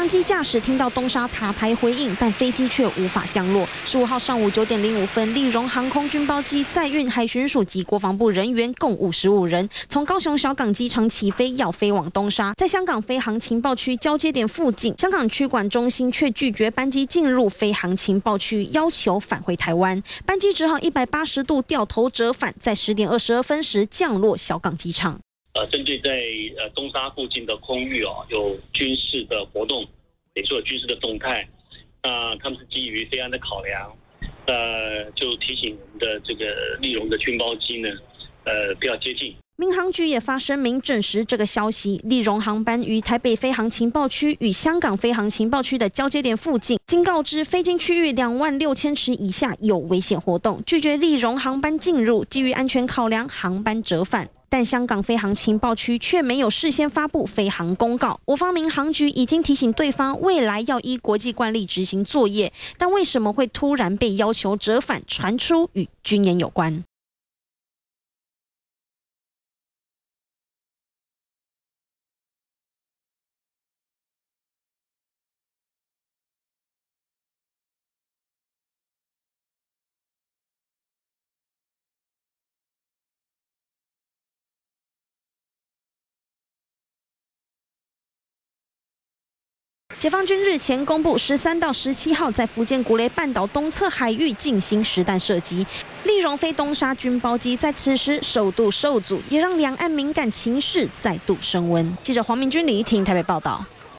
航机驾驶听到东沙塔台回应，但飞机却无法降落。15号上午9点05分，立荣航空军包机载运海巡署及国防部人员共55人，从高雄小港机场起飞，要飞往东沙，在香港飞航情报区交接点附近，香港区管中心却拒绝班机进入飞航情报区，要求返回台湾。班机只好180度掉头折返，在10点22分时降落小港机场。 针对在东沙附近的空域有军事的活动，也说有军事的动态，他们是基于飞安的考量，就提醒我们的这个立荣的军包机呢，不要接近。 民航局也发声明证实这个消息，立荣航班于台北飞航情报区与香港飞航情报区的交接点附近，经告知飞经区域26000尺以下有危险活动，拒绝立荣航班进入，基于安全考量，航班折返。但香港飞航情报区却没有事先发布飞航公告，我方民航局已经提醒对方未来要依国际惯例执行作业，但为什么会突然被要求折返，传出与军演有关。解放军日前公布，13到17号在福建古雷半岛东侧海域进行实弹射击。立荣飞东沙军包机在此时首度受阻，也让两岸敏感情势再度升温。记者黄明君、李怡婷台北报道。